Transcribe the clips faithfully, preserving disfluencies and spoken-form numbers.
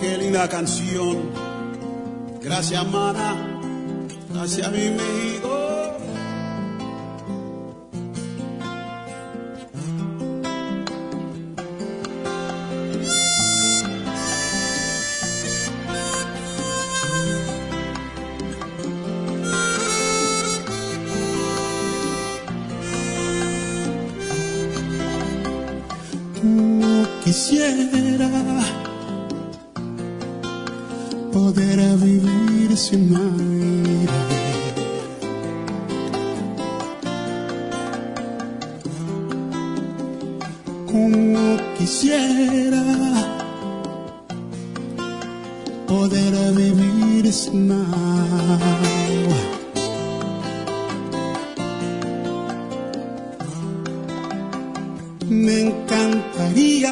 Qué linda canción. Gracias, mana. Gracias, mi México. Quisiera poder vivir sin aire, como quisiera poder vivir sin agua. Me encantaría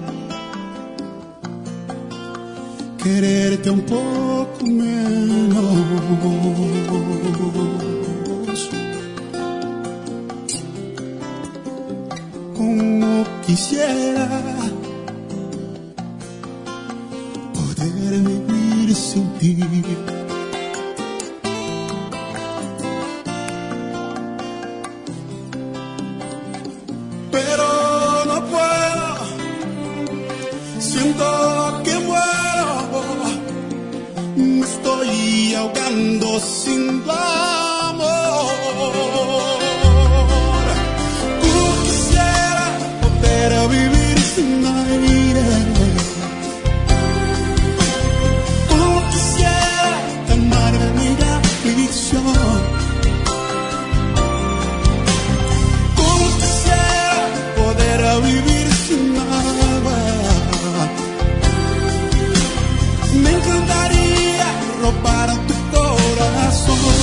quererte un poco menos, como quisiera poder vivir sin ti. Pero no puedo, siento que muero, me estoy ahogando sin tu amor. Tú quisiera poder vivir sin aire, tú quisiera calmar mi aflicción. Vivir sin agua, me encantaría robar tu corazón.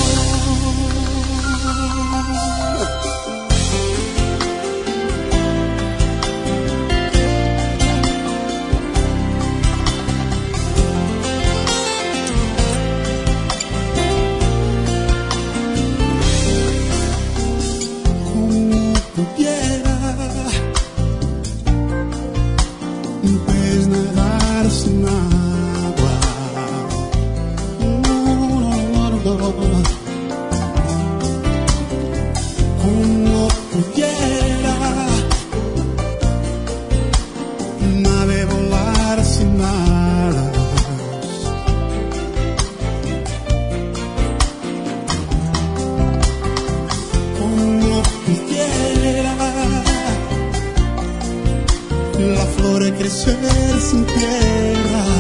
Como pudiera pues nadar sin agua, no, no, no, no. Como pudiera nave volar sin alas, como pudiera la flor crecer sin tierra.